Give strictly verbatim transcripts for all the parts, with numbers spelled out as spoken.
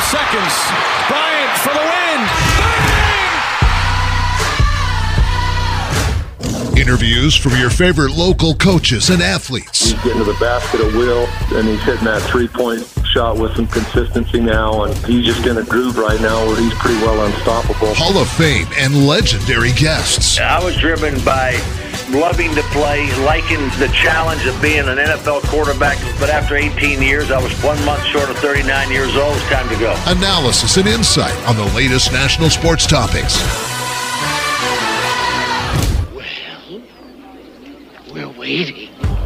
seconds. Bryant for the win. Interviews from your favorite local coaches and athletes. He's getting to the basket at will, and he's hitting that three-point shot with some consistency now, and he's just in a groove right now where he's pretty well unstoppable. Hall of Fame and legendary guests. I was driven by loving to play, liking the challenge of being an N F L quarterback, but after eighteen years, I was one month short of thirty-nine years old. It's time to go. Analysis and insight on the latest national sports topics. We're waiting.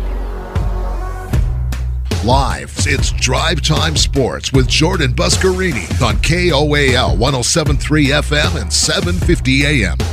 Live, it's Drive Time Sports with Jordan Buscarini on K O A L one oh seven point three F M and seven fifty A M.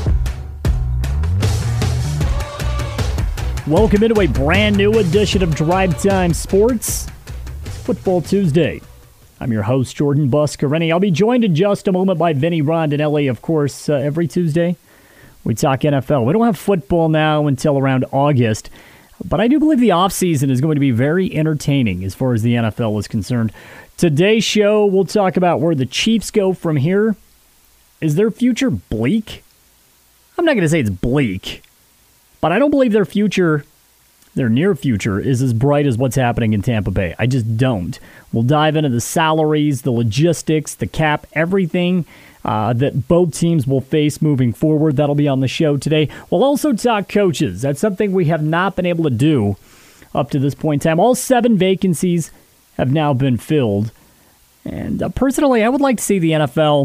Welcome into a brand new edition of Drive Time Sports. Football Tuesday. I'm your host, Jordan Buscarini. I'll be joined in just a moment by Vinny Rondinelli, of course, uh, every Tuesday. We talk N F L. We don't have football now until around August, but I do believe the offseason is going to be very entertaining as far as the N F L is concerned. Today's show, we'll talk about where the Chiefs go from here. Is their future bleak? I'm not going to say it's bleak, but I don't believe their future, their near future, is as bright as what's happening in Tampa Bay. I just don't. We'll dive into the salaries, the logistics, the cap, everything Uh, that both teams will face moving forward. That'll be on the show today. We'll also talk coaches. That's something we have not been able to do up to this point in time. All seven vacancies have now been filled. And uh, personally, I would like to see the N F L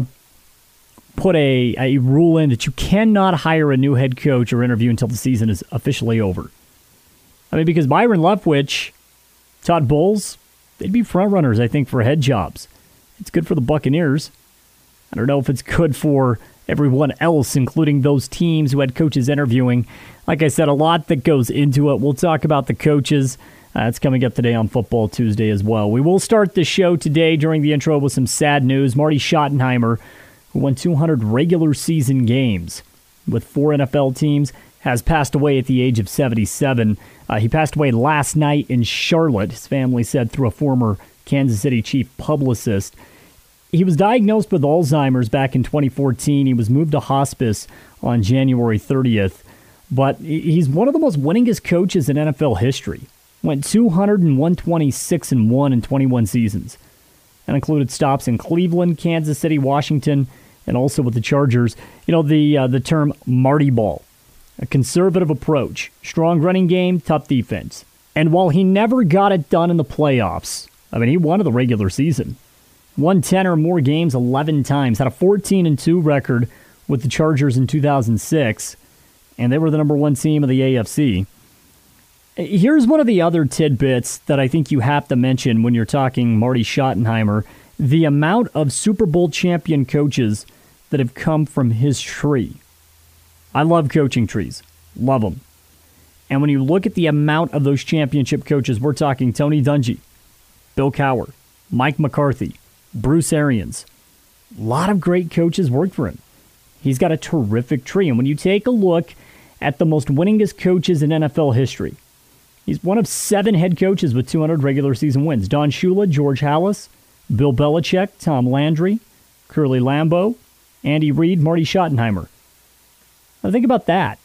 put a, a rule in that you cannot hire a new head coach or interview until the season is officially over. I mean, because Byron Leftwich, Todd Bowles, they'd be front runners, I think, for head jobs. It's good for the Buccaneers. I don't know if it's good for everyone else, including those teams who had coaches interviewing. Like I said, a lot that goes into it. We'll talk about the coaches. Uh, it's coming up today on Football Tuesday as well. We will start the show today during the intro with some sad news. Marty Schottenheimer, who won two hundred regular season games with four N F L teams, has passed away at the age of seventy-seven. Uh, he passed away last night in Charlotte, his family said, through a former Kansas City chief publicist. He was diagnosed with Alzheimer's back in twenty fourteen. He was moved to hospice on January thirtieth. But he's one of the most winningest coaches in N F L history. Went two hundred and one twenty-six and one in twenty-one seasons. And included stops in Cleveland, Kansas City, Washington, and also with the Chargers. You know, the uh, the term Marty Ball. A conservative approach. Strong running game, tough defense. And while he never got it done in the playoffs, I mean, he won in the regular season. Won ten or more games eleven times. Had a fourteen and two record with the Chargers in two thousand six. And they were the number one team of the A F C. Here's one of the other tidbits that I think you have to mention when you're talking Marty Schottenheimer. The amount of Super Bowl champion coaches that have come from his tree. I love coaching trees. Love them. And when you look at the amount of those championship coaches, we're talking Tony Dungy, Bill Cowher, Mike McCarthy, Bruce Arians. A lot of great coaches worked for him. He's got a terrific tree. And when you take a look at the most winningest coaches in N F L history, he's one of seven head coaches with two hundred regular season wins. Don Shula, George Halas, Bill Belichick, Tom Landry, Curly Lambeau, Andy Reid, Marty Schottenheimer. Now think about that.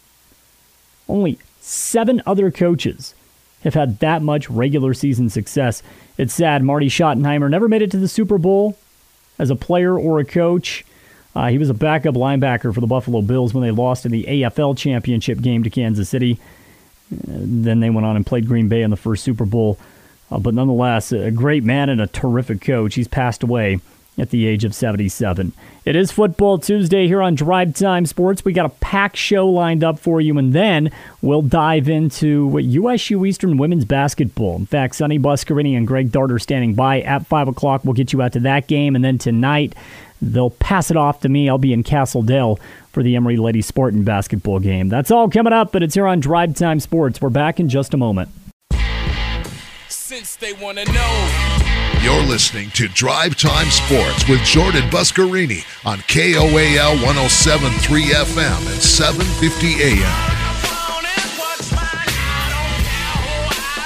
Only seven other coaches have had that much regular season success. It's sad Marty Schottenheimer never made it to the Super Bowl as a player or a coach. Uh, he was a backup linebacker for the Buffalo Bills when they lost in the A F L championship game to Kansas City. Uh, then they went on and played Green Bay in the first Super Bowl. Uh, but nonetheless, a great man and a terrific coach. He's passed away at the age of seventy-seven. It is Football Tuesday here on Drive Time Sports. We got a packed show lined up for you, and then we'll dive into U S U Eastern women's basketball. In fact, Sonny Buscarini and Greg Dart are standing by at five o'clock. We'll get you out to that game, and then tonight they'll pass it off to me. I'll be in Castle Dale for the Emory Lady Spartan basketball game. That's all coming up, but it's here on Drive Time Sports. We're back in just a moment. Since they want to know. You're listening to Drive Time Sports with Jordan Buscarini on K O A L one oh seven point three F M and seven fifty A M.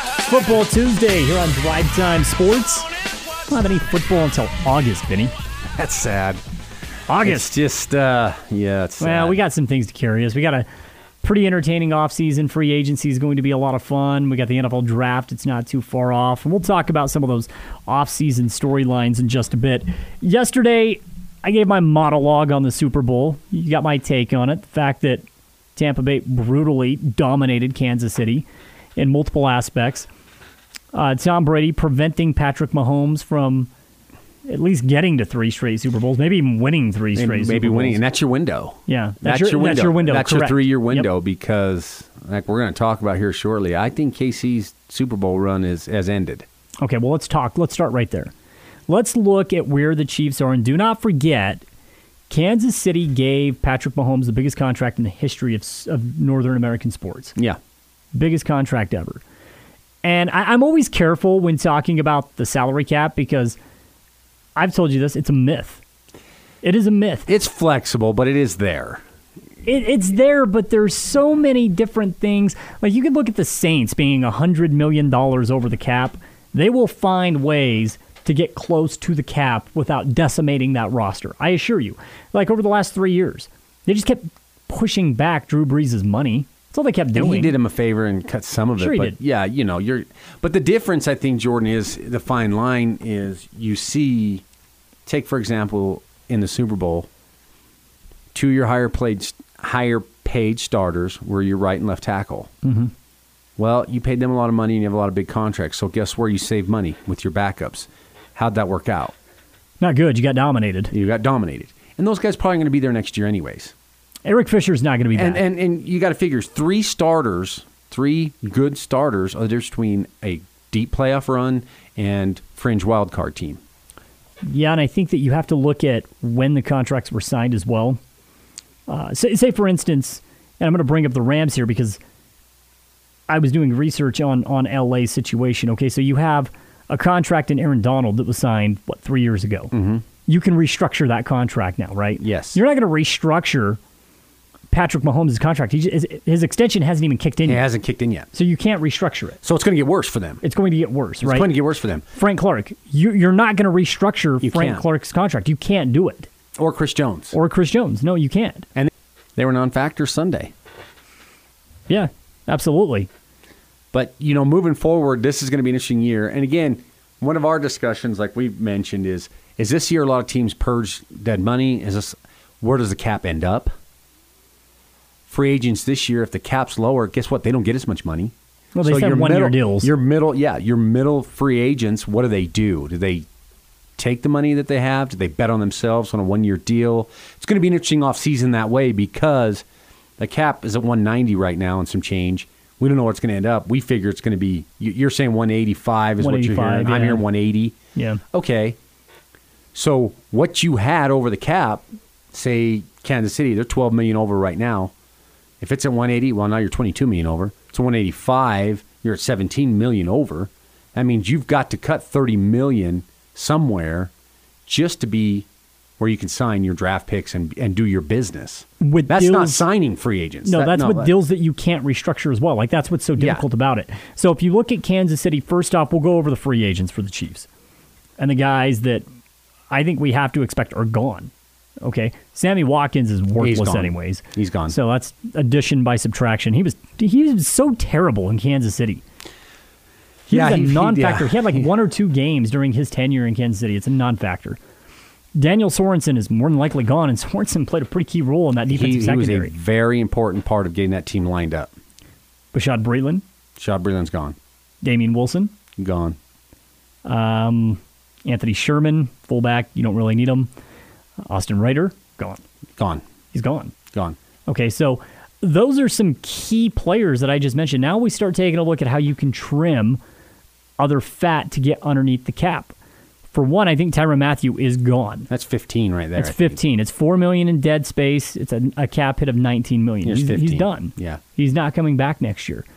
Football Tuesday here on Drive Time Sports. We don't have any football until August, Vinny. That's sad. August. It's just, uh, yeah, it's sad. Well, we got some things to carry us. We got a pretty entertaining offseason. Free agency is going to be a lot of fun. We got the N F L draft. It's not too far off. And we'll talk about some of those offseason storylines in just a bit. Yesterday, I gave my monologue on the Super Bowl. You got my take on it. The fact that Tampa Bay brutally dominated Kansas City in multiple aspects. Uh, Tom Brady preventing Patrick Mahomes from at least getting to three straight Super Bowls, maybe even winning three straight maybe Super Bowls. winning, and that's your window. Yeah, that's, that's your, your window. That's your window. That's correct. your three-year window Yep. because, like we're going to talk about here shortly, I think K C's Super Bowl run is has ended. Okay, well, let's talk. Let's start right there. Let's look at where the Chiefs are, and do not forget, Kansas City gave Patrick Mahomes the biggest contract in the history of, of Northern American sports. Yeah. Biggest contract ever. And I, I'm always careful when talking about the salary cap because I've told you this, it's a myth. It is a myth. It's flexible, but it is there. It, it's there, but there's so many different things. Like, you can look at the Saints being one hundred million dollars over the cap. They will find ways to get close to the cap without decimating that roster. I assure you. Like, over the last three years, they just kept pushing back Drew Brees' money. That's all they kept doing. And he did him a favor and cut some of Sure it. he But did. yeah, you know, you're. But the difference, I think, Jordan, is the fine line is you see. Take for example in the Super Bowl, two of your higher played, higher paid starters were your right and left tackle. Mm-hmm. Well, you paid them a lot of money and you have a lot of big contracts. So guess where you save money with your backups? How'd that work out? Not good. You got dominated. You got dominated, and those guys probably going to be there next year anyways. Eric Fisher's not going to be back. And and and you got to figure three starters, three good starters, are the difference between a deep playoff run and fringe wild card team. Yeah, and I think that you have to look at when the contracts were signed as well. Uh, say, say, for instance, and I'm going to bring up the Rams here because I was doing research on, on L A's situation. Okay, so you have a contract in Aaron Donald that was signed, what, three years ago. Mm-hmm. You can restructure that contract now, right? Yes. You're not going to restructure Patrick Mahomes' contract. He just, his, his extension hasn't even kicked in It yet. hasn't kicked in yet. So you can't restructure it. So it's going to get worse for them. It's going to get worse, It's right? going to get worse for them. Frank Clark, you, you're not going to restructure You Frank can't. Clark's contract. You can't do it. Or Chris Jones. Or Chris Jones. No, you can't. And they were non-factor Sunday. Yeah, absolutely. But, you know, moving forward, this is going to be an interesting year. And again, one of our discussions, like we've mentioned, is is this year a lot of teams purge dead money? Is this where does the cap end up? Free agents this year, if the cap's lower, guess what? They don't get as much money. Well, they So said your one-year middle- deals. Your middle, yeah, your middle free agents, what do they do? Do they take the money that they have? Do they bet on themselves on a one-year deal? It's going to be an interesting offseason that way because the cap is at one ninety right now and some change. We don't know where it's going to end up. We figure it's going to be, you- you're saying one eighty-five is what you're hearing. one eighty-five, I'm yeah. hearing one eighty. Yeah. Okay. So what you had over the cap, say Kansas City, they're twelve million over right now. If it's at one eighty, well, now you're twenty-two million over. It's one eighty-five, you're at seventeen million over. That means you've got to cut thirty million somewhere just to be where you can sign your draft picks and, and do your business. With that's not deals- signing free agents. No, That- that's no, with that- deals that you can't restructure as well. Like, that's what's so difficult about it. So if you look at Kansas City, first off, we'll go over the free agents for the Chiefs. And the guys that I think we have to expect are gone. Okay? Sammy Watkins is worthless gone. anyways. He's gone. So that's addition by subtraction. He was he was so terrible in Kansas City. He Yeah, was a he- he- non-factor. yeah. He had like one or two games during his tenure in Kansas City. It's a non-factor. Daniel Sorensen is more than likely gone, and Sorensen played a pretty key role in that he, defensive he was a secondary. very important part of getting that team lined up. Bashad Breeland, Shad Breeland's gone. Damian Wilson, Gone. um, Anthony Sherman, fullback. You don't really need him. Austin Reiter, gone. Gone. He's gone. Gone. Okay, so those are some key players that I just mentioned. Now we start taking a look at how you can trim other fat to get underneath the cap. For one, I think Tyrann Mathieu is gone. That's fifteen right there. That's I think. fifteen. It's four million in dead space. It's a, a cap hit of nineteen million. Here's He's, he's fifteen. done. Yeah. He's not coming back next year.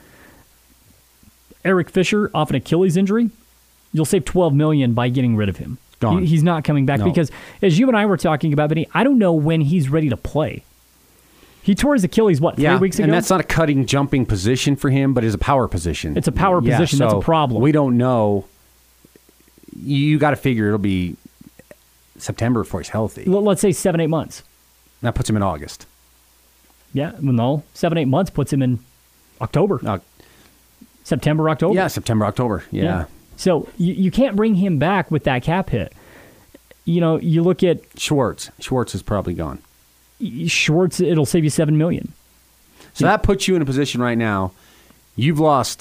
Eric Fisher off an Achilles injury. You'll save twelve million by getting rid of him. Gone. He- he's not coming back No. because, as you and I were talking about, Benny, I don't know when he's ready to play. He tore his Achilles, what, three Yeah, weeks ago? and that's not a cutting, jumping position for him, but it's a power position. It's a power Yeah, position. That's a so problem. We don't know. You got to figure it'll be September before he's healthy. L- let's say seven, eight months. That puts him in August. Yeah, well, no, seven, eight months puts him in October. Uh, September, October. yeah, September, October. Yeah. Yeah. So you, you can't bring him back with that cap hit. You know, you look at Schwartz. Schwartz is probably gone. Schwartz, it'll save you seven million dollars. So that puts you in a position right now. You've lost,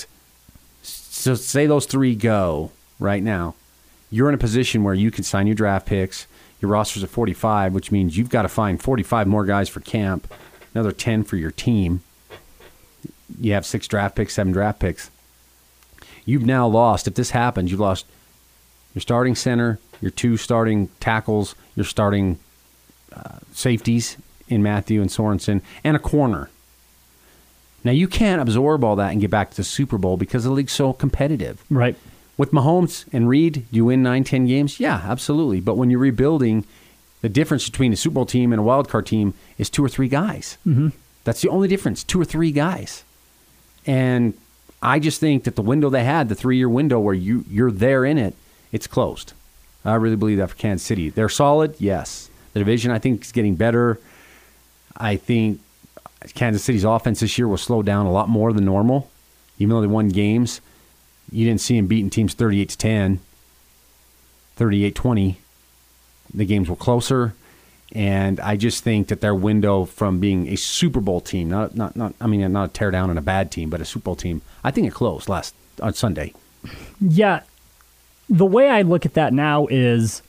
so say those three go right now. You're in a position where you can sign your draft picks. Your roster's at forty-five, which means you've got to find forty-five more guys for camp, another ten for your team. You have six draft picks, seven draft picks. You've now lost, if this happens, you've lost your starting center, your two starting tackles, your starting uh, safeties in Matthew and Sorensen, and a corner. Now, you can't absorb all that and get back to the Super Bowl because the league's so competitive. Right. With Mahomes and Reed, do you win nine, ten games? Yeah, absolutely. But when you're rebuilding, the difference between a Super Bowl team and a wild card team is two or three guys. Mm-hmm. That's the only difference, two or three guys. And I just think that the window they had, the three-year window where you, you're there in it, it's closed. I really believe that for Kansas City. They're solid, yes. The division, I think, is getting better. I think Kansas City's offense this year will slow down a lot more than normal. Even though they won games, you didn't see them beating teams thirty-eight to ten, thirty-eight twenty. The games were closer, and I just think that their window from being a Super Bowl team, not not not I mean not a tear down and a bad team, but a Super Bowl team, I think it closed last on Sunday. Yeah. The way I look at that now is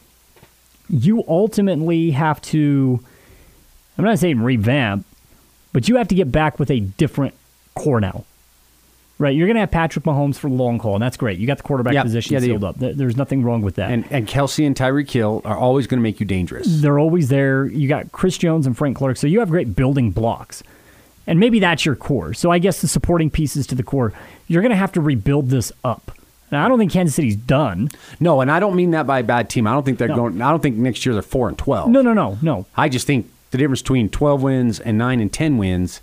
you ultimately have to, I'm not saying revamp, but you have to get back with a different core now. Right, you're going to have Patrick Mahomes for the long haul, and that's great. You got the quarterback yep. position yeah, sealed up. There's nothing wrong with that. And and Kelsey and Tyreek Hill are always going to make you dangerous. They're always there. You got Chris Jones and Frank Clark, so you have great building blocks. And maybe that's your core. So I guess the supporting pieces to the core, you're going to have to rebuild this up. Now, I don't think Kansas City's done. No, and I don't mean that by a bad team. I don't think they're No. going. I don't think next year they're four and twelve. No, no, no, no. I just think the difference between twelve wins and nine and ten wins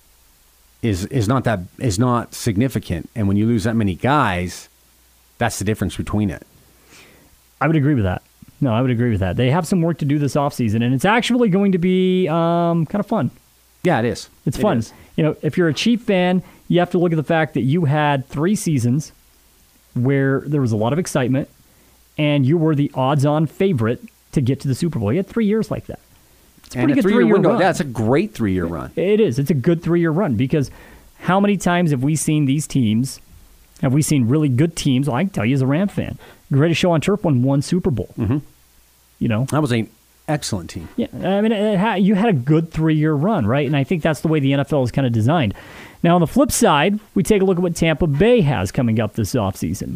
is is not that is not significant. And when you lose that many guys, that's the difference between it. I would agree with that. No, I would agree with that. They have some work to do this offseason, and it's actually going to be um, kind of fun. Yeah, it is. It's It fun. is. You know, if you're a Chief fan, you have to look at the fact that you had three seasons where there was a lot of excitement, and you were the odds-on favorite to get to the Super Bowl. You had three years like that. It's a And pretty a good three-year three-year window. run. That's a great three-year run. It is. It's a good three-year run because how many times have we seen these teams, have we seen really good teams, well, I can tell you as a Ram fan, Greatest Show on Turf won one Super Bowl. Mm-hmm. You know? That was an excellent team. Yeah, I mean, it had, you had a good three-year run, right? And I think that's the way the N F L is kind of designed. Now, on the flip side, we take a look at what Tampa Bay has coming up this offseason.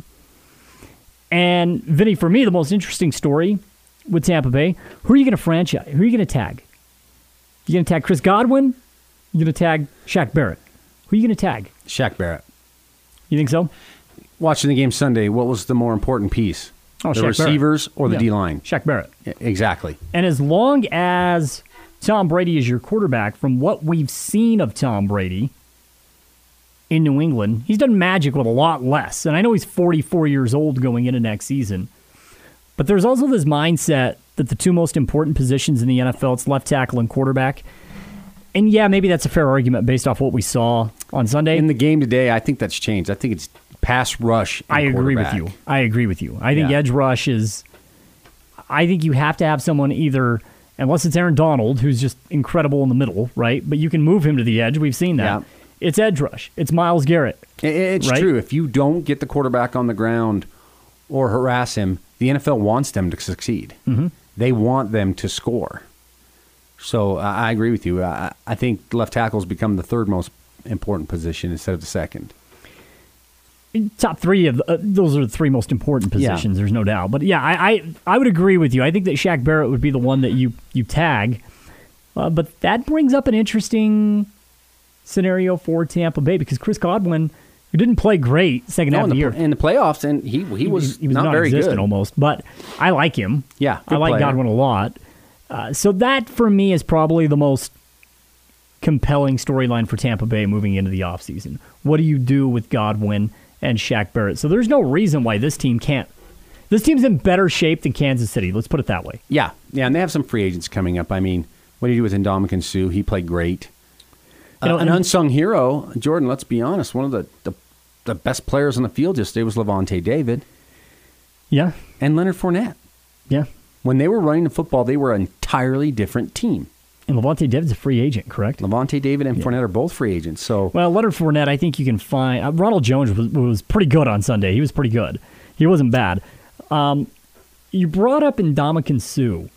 And, Vinny, for me, the most interesting story with Tampa Bay, who are you going to franchise? Who are you going to tag? You going to tag Chris Godwin? You going to tag Shaq Barrett? Who are you going to tag? Shaq Barrett. You think so? Watching the game Sunday, what was the more important piece? Oh, the Shaq receivers Barrett. or the Yeah. D-line? Shaq Barrett. Yeah, exactly. And as long as Tom Brady is your quarterback, from what we've seen of Tom Brady in New England, he's done magic with a lot less. And I know he's forty-four years old going into next season. But there's also this mindset that the two most important positions in the N F L, it's left tackle and quarterback. And yeah, maybe that's a fair argument based off what we saw on Sunday. In the game today, I think that's changed. I think it's pass rush and I agree with quarterback. you. I agree with you. I think Yeah. edge rush is, I think you have to have someone either, unless it's Aaron Donald, who's just incredible in the middle, right? But you can move him to the edge. We've seen that. Yeah. It's edge rush. It's Myles Garrett. It- It's right? true. If you don't get the quarterback on the ground or harass him, the N F L wants them to succeed. Mm-hmm. They want them to score. So I I agree with you. I, I think left tackle has become the third most important position instead of the second. Top three of uh, those are the three most important Yeah. positions. There's no doubt. But yeah, I, I I would agree with you. I think that Shaq Barrett would be the one that you you tag. Uh, but that brings up an interesting scenario for Tampa Bay because Chris Godwin, who didn't play great second No, half in, of the the, year, in the playoffs, and he he was, he was not very non-existent good. almost. But I like him. Yeah, I good like player. Godwin a lot. Uh, so that for me is probably the most compelling storyline for Tampa Bay moving into the offseason. What do you do with Godwin and Shaq Barrett? So there's no reason why this team can't This team's in better shape than Kansas City. Let's put it that way. Yeah, yeah, and they have some free agents coming up. I mean, what do you do with Ndamukong Suh? He played great. You know, uh, an and- unsung hero, Jordan, let's be honest, one of the, the, the best players on the field yesterday was Levante David Yeah, and Leonard Fournette. yeah. When they were running the football, they were an entirely different team. And Levante David's a free agent, correct? Levante David and Fournette are both free agents. So Well, Leonard Fournette, I think you can find. Uh, Ronald Jones was, was pretty good on Sunday. He was pretty good. He wasn't bad. Um, you brought up Ndamukong Suh,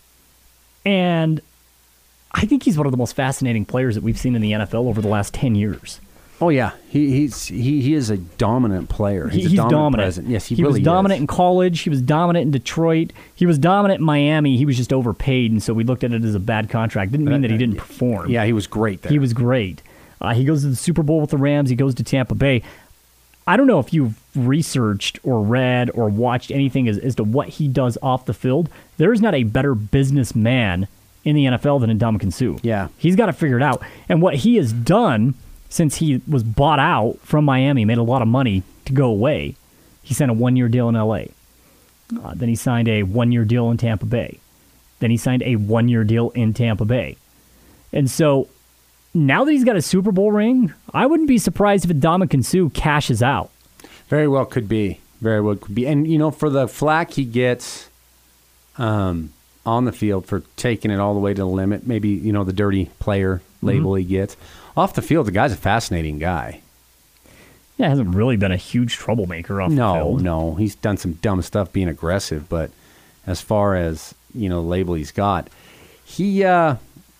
and I think he's one of the most fascinating players that we've seen in the N F L over the last ten years. Oh yeah, he he's he, he is a dominant player. He's, He- a he's dominant, dominant. presence. Yes, he, he really was dominant is. in college. He was dominant in Detroit. He was dominant in Miami. He was just overpaid, and so we looked at it as a bad contract. Didn't mean that he didn't perform. Yeah, he was great there. He was great. Uh, he goes to the Super Bowl with the Rams. He goes to Tampa Bay. I don't know if you've researched or read or watched anything as, as to what he does off the field. There is not a better businessman in the N F L than Ndamukong Suh. Yeah. He's got to figure it out. And what he has done since he was bought out from Miami, made a lot of money to go away. He signed a one-year deal in L A. Uh, then he signed a one-year deal in Tampa Bay. Then he signed a one-year deal in Tampa Bay. And so now that he's got a Super Bowl ring, I wouldn't be surprised if Ndamukong Suh cashes out. Very well could be. Very well could be. And, you know, for the flack he gets um, on the field for taking it all the way to the limit, maybe, you know, the dirty player label he gets. Off the field, the guy's a fascinating guy. Yeah, hasn't really been a huge troublemaker off the No, field. no. He's done some dumb stuff being aggressive, but as far as, you know, the label he's got, he uh,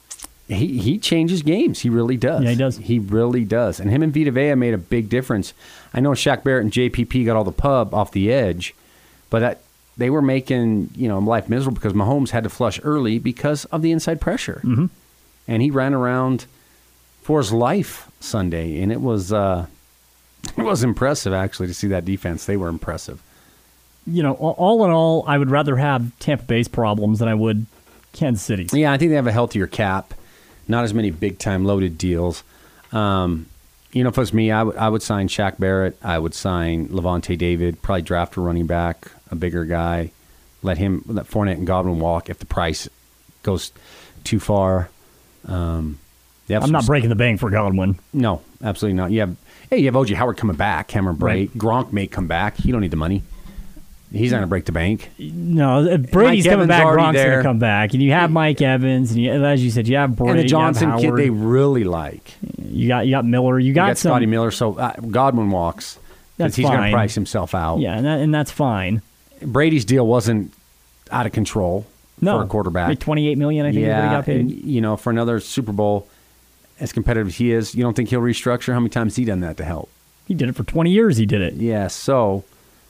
he he changes games. He really does. Yeah, he does. He really does. And him and Vita Vea made a big difference. I know Shaq Barrett and J P P got all the pub off the edge, but that, they were making, you know, life miserable because Mahomes had to flush early because of the inside pressure. Mm-hmm. And he ran around for his life Sunday, and it was uh, it was impressive, actually, to see that defense. They were impressive. You know, all all in all, I would rather have Tampa Bay's problems than I would Kansas City's. Yeah, I think they have a healthier cap, not as many big-time loaded deals. Um, you know, if it was me, I would I would sign Shaq Barrett. I would sign Levante David, probably draft a running back, a bigger guy, let him, let Fournette and Godwin walk if the price goes too far. Um, they have I'm some- not breaking the bank for Godwin. No, absolutely not. You have, hey, you have O J Howard coming back, Cameron Brate. Right. Gronk may come back. You don't need the money. He's not going to break the bank. No, if Brady's Mike coming Evans back, already Gronk's going there. to come back. And you have Mike Evans, and you, as you said, you have Brady, And the Johnson you have kid Howard. they really like. You got you got Miller. You You got, got some. Scotty Miller, so uh, Godwin walks. 'cause That's he's going to fine. price himself out. Yeah, and, that, and that's fine. Brady's deal wasn't out of control No, for a quarterback. Like twenty-eight million dollars, I think, is what he yeah, got paid. and, you know, for another Super Bowl, as competitive as he is, you don't think he'll restructure? How many times has he done that to help? He did it for twenty years. He did it. Yeah, so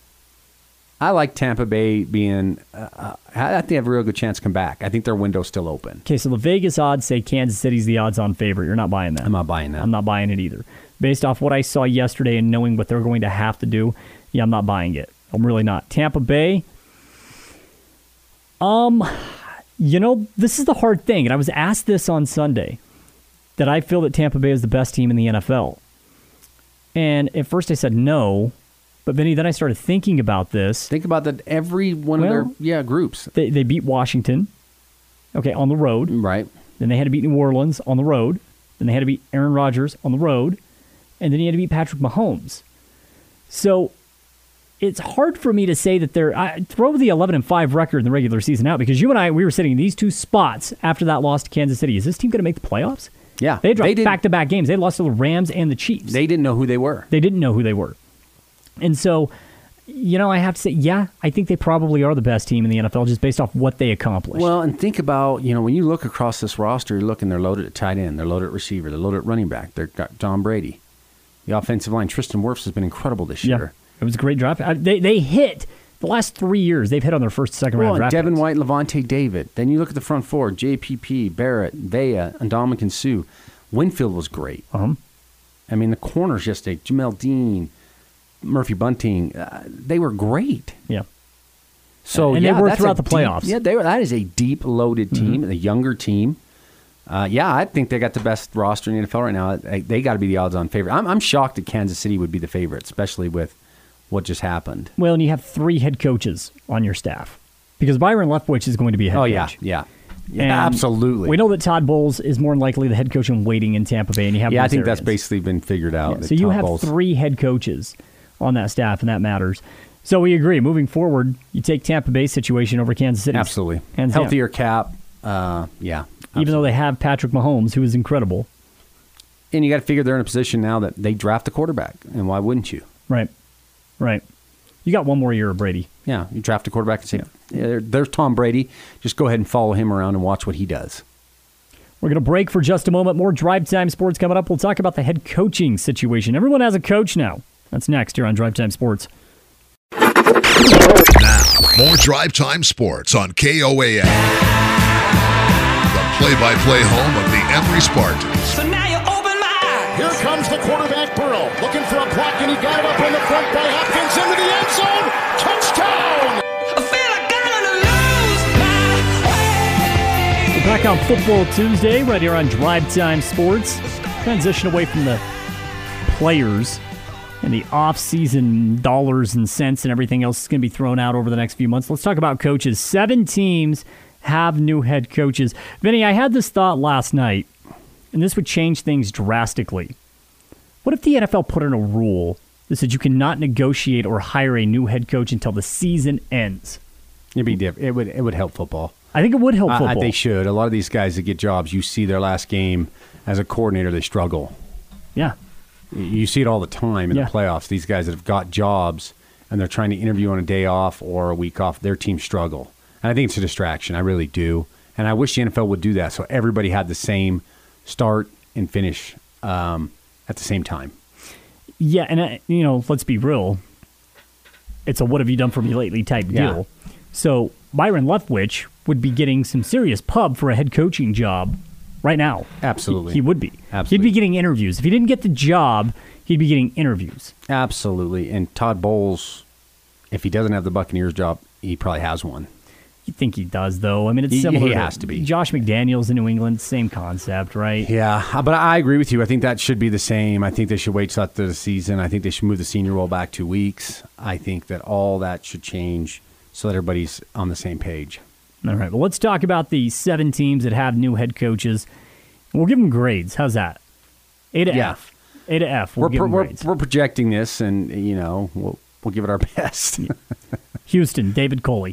I like Tampa Bay being. Uh, I think they have a real good chance to come back. I think their window's still open. Okay, so the Vegas odds say Kansas City's the odds-on favorite. You're not buying that. I'm not buying that. I'm not buying it either. Based off what I saw yesterday and knowing what they're going to have to do, yeah, I'm not buying it. I'm really not. Tampa Bay, um, you know, this is the hard thing, and I was asked this on Sunday, that I feel that Tampa Bay is the best team in the N F L. And at first I said no, but Vinny, then I started thinking about this. Think about that. Every one Well- of their yeah groups, They, they beat Washington, okay, on the road. right? Then they had to beat New Orleans on the road. Then they had to beat Aaron Rodgers on the road. And then he had to beat Patrick Mahomes. So it's hard for me to say that they're I throw the eleven and five record in the regular season out, because you and I, we were sitting in these two spots after that loss to Kansas City. Is this team going to make the playoffs? Yeah, They dropped didn't- back-to-back games. They lost to the Rams and the Chiefs. They didn't know who they were. They didn't know who they were. And so, you know, I have to say, yeah, I think they probably are the best team in the N F L just based off what they accomplished. Well, and think about, you know, when you look across this roster, you're looking, they're loaded at tight end, they're loaded at receiver, they're loaded at running back, they've got Tom Brady. The offensive line, Tristan Wirfs has been incredible this yeah, year. it was a great draft. I- They, they hit the last three years. They've hit on their first, second Well, round draft. Devin picks. White, Levante David. Then you look at the front four, J P P, Barrett, Vea, and Ndamukong Suh. Winfield was great. Uh-huh. I mean, the corners yesterday, Jamel Dean, Murphy Bunting, uh, they were great. Yeah. So And they yeah, were that's throughout a the playoffs. Deep, yeah, they were. That is a deep loaded team, Mm-hmm. a younger team. Uh, yeah, I think they got the best roster in the N F L right now. They, they got to be the odds-on favorite. I'm, I'm shocked that Kansas City would be the favorite, especially with what just happened. Well, and you have three head coaches on your staff because Byron Leftwich is going to be a head oh, coach. yeah, yeah. Yeah, And absolutely. We know that Todd Bowles is more than likely the head coach in waiting in Tampa Bay, and you have yeah, I Bruce think that's Arians. basically been figured out. Yeah, that so you Todd have Bowles- three head coaches on that staff, and that matters. So we agree. Moving forward, you take Tampa Bay's situation over Kansas City. Absolutely. Hands down. Healthier cap. Uh, yeah. Absolutely. Even though they have Patrick Mahomes, who is incredible. And you got to figure they're in a position now that they draft a quarterback, and why wouldn't you? Right. Right. You got one more year of Brady. Yeah, you draft a quarterback and say, yeah, there, there's Tom Brady. Just go ahead and follow him around and watch what he does. We're going to break for just a moment. More Drive Time Sports coming up. We'll talk about the head coaching situation. Everyone has a coach now. That's next here on Drive Time Sports. Now, more Drive Time Sports on K O A L. The play-by-play home of the Emory Spartans. So now you open my eyes. Here comes the quarterback, Burrow, looking for a block, and he got it up in the front by Hopkins into the end zone. Touchdown! I feel like I'm gonna lose my way. We're back on Football Tuesday, right here on Drive Time Sports. Transition away from the players and the off-season dollars and cents and everything else is going to be thrown out over the next few months. Let's talk about coaches. Seven teams have new head coaches. Vinny, I had this thought last night, and this would change things drastically. What if the N F L put in a rule that said you cannot negotiate or hire a new head coach until the season ends? It'd be diff- It would it would help football. I think it would help Uh, football. they should. A lot of these guys that get jobs, you see their last game as a coordinator, they struggle. Yeah. You see it all the time in Yeah. the playoffs. These guys that have got jobs and they're trying to interview on a day off or a week off, their team struggle. And I think it's a distraction. I really do. And I wish the N F L would do that so everybody had the same start and finish um, at the same time. Yeah, and, uh, you know, let's be real. It's a what have you done for me lately type Yeah. deal. So Byron Leftwich would be getting some serious pub for a head coaching job right now. Absolutely. He, he would be. Absolutely. He'd be getting interviews. If he didn't get the job, he'd be getting interviews. Absolutely. And Todd Bowles, if he doesn't have the Buccaneers job, he probably has one. You think he does, though? I mean, it's He- similar. he to has to be. Josh McDaniels in New England, same concept, right? Yeah, but I agree with you. I think that should be the same. I think they should wait till after the season. I think they should move the Senior Bowl back two weeks. I think that all that should change so that everybody's on the same page. All right, well, let's talk about the seven teams that have new head coaches. We'll give them grades. How's that? A to Yeah. F. A to F. We'll We're, give pro- them we're, grades. we're projecting this, and, you know, we'll, we'll give it our best. Houston, David Coley.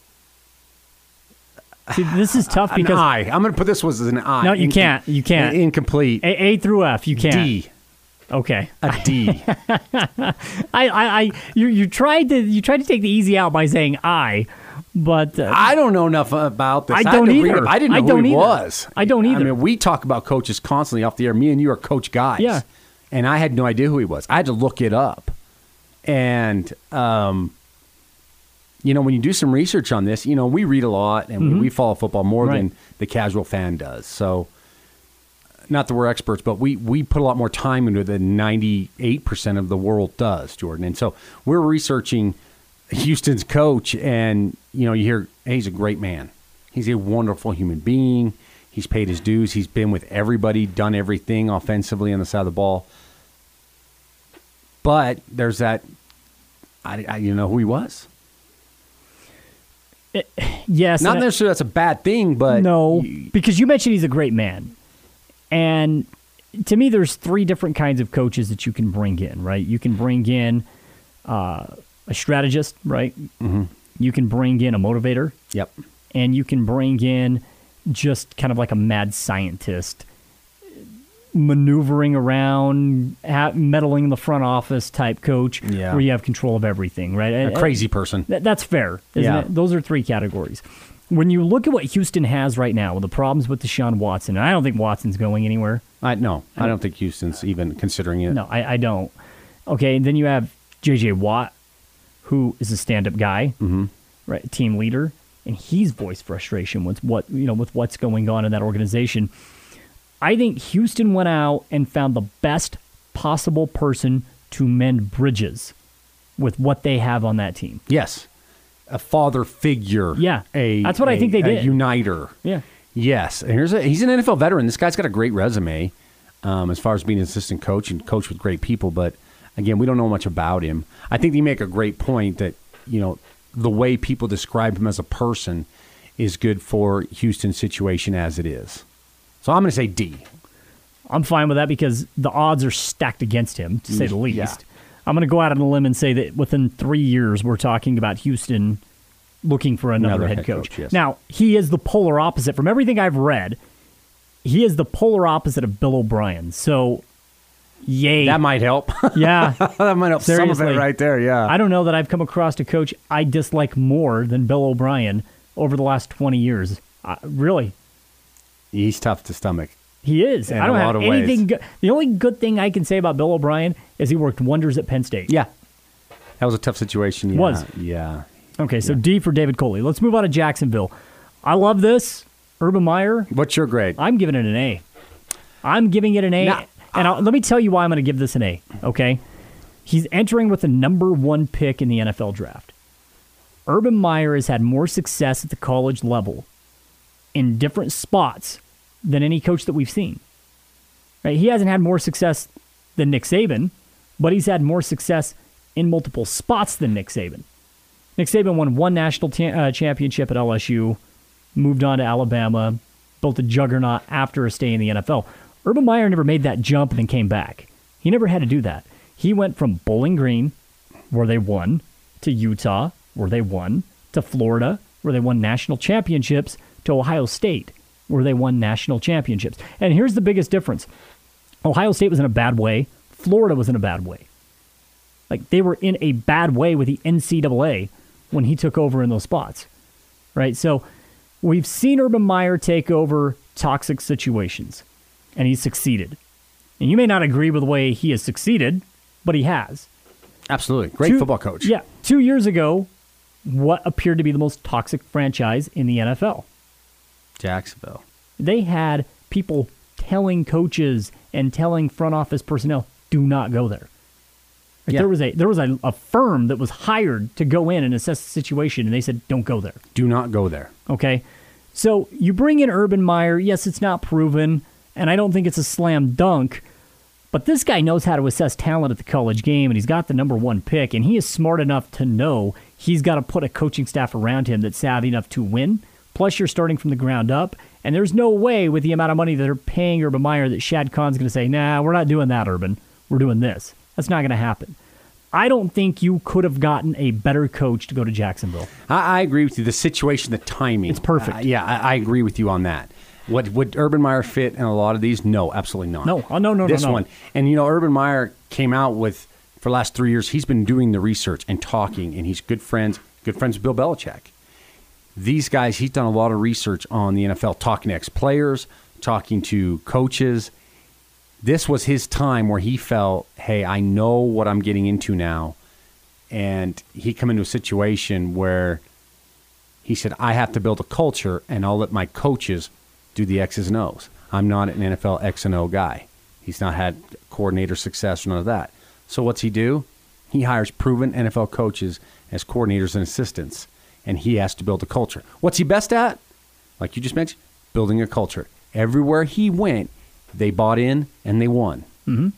See, this is tough An because I. I'm going to put this was an I. No, you Incom- can't. You can't. Incomplete. A, A through F, you can't. D. Okay. A D. I, I, I you, you tried to you tried to take the easy out by saying I, but uh, I don't know enough about this. I had don't to read either. it. I didn't know I who don't he either. was. I don't either. I mean, we talk about coaches constantly off the air. Me and you are coach guys. Yeah. And I had no idea who he was. I had to look it up. And, um, you know, when you do some research on this, you know, we read a lot and Mm-hmm. we follow football more Right. than the casual fan does. So, not that we're experts, but we, we put a lot more time into it than ninety-eight percent of the world does, Jordan. And so we're researching Houston's coach, and, you know, you hear, hey, he's a great man. He's a wonderful human being. He's paid his dues. He's been with everybody, done everything offensively on the side of the ball. But there's that, I, I you know who he was. yes, Not and I- necessarily that's a bad thing, but no, you- because you mentioned he's a great man, and to me, there's three different kinds of coaches that you can bring in. Right, you can bring in uh, a strategist, right? Mm-hmm. You can bring in a motivator, Yep. and you can bring in just kind of like a mad scientist, maneuvering around, ha- meddling in the front office type coach, Yeah. where you have control of everything, right? A crazy person. That, that's fair, isn't Yeah. it? Those are three categories. When you look at what Houston has right now, with the problems with Deshaun Watson, and I don't think Watson's going anywhere. I no, I don't think Houston's even considering it. No, I, I don't. Okay, and then you have J J Watt, who is a stand-up guy, mm-hmm. right, team leader, and he's voiced frustration with what you know with what's going on in that organization. I think Houston went out and found the best possible person to mend bridges with what they have on that team. Yes. A father figure. Yeah. A, That's what I a- think they a did. uniter. Yeah. Yes. And here's a, he's an N F L veteran. This guy's got a great resume um, as far as being an assistant coach and coach with great people. But Again, we don't know much about him. I think you make a great point that, you know, the way people describe him as a person is good for Houston's situation as it is. So I'm going to say D. I'm fine with that because the odds are stacked against him, to say the least. Yeah. I'm going to go out on a limb and say that within three years, we're talking about Houston looking for another, Another head, head coach. coach, yes. Now, he is the polar opposite. From everything I've read, he is the polar opposite of Bill O'Brien. So, yay. That might help. Yeah. That might help some of Seriously. it right there, yeah. I don't know that I've come across a coach I dislike more than Bill O'Brien over the last twenty years. Uh, really. He's tough to stomach. He is. In I don't a have lot of ways. anything good. The only good thing I can say about Bill O'Brien is he worked wonders at Penn State. Yeah. That was a tough situation. Yeah. Was. Yeah. Okay, so D for David Coley. Let's move on to Jacksonville. I love this. Urban Meyer, What's your grade? I'm giving it an A. I'm giving it an A. Now- and I'll, let me tell you why I'm going to give this an A, okay? He's entering with the number one pick in the N F L draft. Urban Meyer has had more success at the college level in different spots than any coach that we've seen. Right? He hasn't had more success than Nick Saban, but he's had more success in multiple spots than Nick Saban. Nick Saban won one national ta- uh, championship at L S U, moved on to Alabama, built a juggernaut after a stay in the N F L. Urban Meyer never made that jump and then came back. He never had to do that. He went from Bowling Green, where they won, to Utah, where they won, to Florida, where they won national championships, to Ohio State, where they won national championships. And here's the biggest difference. Ohio State was in a bad way. Florida was in a bad way. Like, they were in a bad way with the N C double A when he took over in those spots, right? So we've seen Urban Meyer take over toxic situations, and he's succeeded. And you may not agree with the way he has succeeded, but he has. Absolutely. Great Two- football coach. Yeah. Two years ago, what appeared to be the most toxic franchise in the N F L? Jacksonville. They had people telling coaches and telling front office personnel, do not go there. Like, Yeah. There was a there was a, a firm that was hired to go in and assess the situation, and they said, don't go there. Do not go there. Okay? So you bring in Urban Meyer. Yes, it's not proven, and I don't think it's a slam dunk, but this guy knows how to assess talent at the college game, and he's got the number one pick, and he is smart enough to know he's got to put a coaching staff around him that's savvy enough to win. Plus, you're starting from the ground up, and there's no way with the amount of money that they're paying Urban Meyer that Shad Khan's going to say, nah, we're not doing that, Urban. We're doing this. That's not going to happen. I don't think you could have gotten a better coach to go to Jacksonville. I, I agree with you. The situation, the timing. It's perfect. Uh, yeah, I, I agree with you on that. What Would Urban Meyer fit in a lot of these? No, absolutely not. No. Oh, no, no, no, This no. one. And, you know, Urban Meyer came out with, for the last three years, he's been doing the research and talking, and he's good friends, good friends with Bill Belichick. These guys, he's done a lot of research on the N F L, talking to ex-players, talking to coaches. This was his time where he felt, hey, I know what I'm getting into now. And he come into a situation where he said, I have to build a culture, and I'll let my coaches do the X's and O's. I'm not an N F L X and O guy. He's not had coordinator success or none of that. So what's he do? He hires proven N F L coaches as coordinators and assistants, and he has to build a culture. What's he best at? Like you just mentioned, building a culture. Everywhere he went, they bought in and they won. Mm-hmm.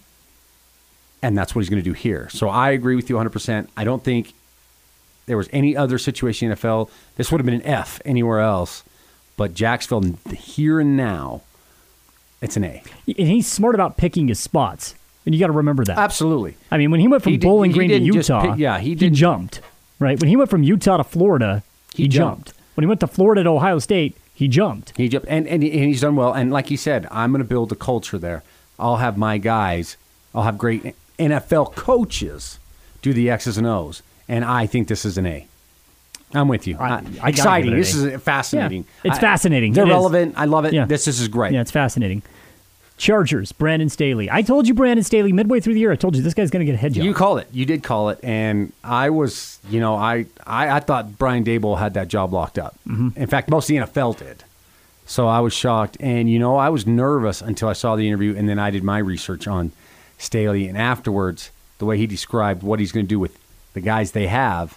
And that's what he's going to do here. So I agree with you one hundred percent. I don't think there was any other situation in the N F L. This would have been an F anywhere else. But Jacksonville, here and now, it's an A. And he's smart about picking his spots. And you got to remember that. Absolutely. I mean, when he went from He did- Bowling he Green to didn't just Utah, pick- yeah, he he didn't- jumped. Right? When he went from Utah to Florida, he, He jumped. jumped. When he went to Florida to Ohio State, he jumped. He jumped, and, and, and he's done well. And like he said, I'm going to build a culture there. I'll have my guys, I'll have great N F L coaches do the X's and O's. And I think this is an A. I'm with you. I- I Uh, gotta exciting. give it an This A. is fascinating. Yeah, it's I- fascinating. They're It is. relevant. I love it. Yeah. This, this is great. Yeah, it's fascinating. Chargers, Brandon Staley. I told you Brandon Staley midway through the year. I told you this guy's going to get a head job. You called it. You did call it. And I was, you know, I, I, I thought Brian Daboll had that job locked up. Mm-hmm. In fact, most of the N F L did. So I was shocked. And, you know, I was nervous until I saw the interview, and then I did my research on Staley. And afterwards, the way he described what he's going to do with the guys they have,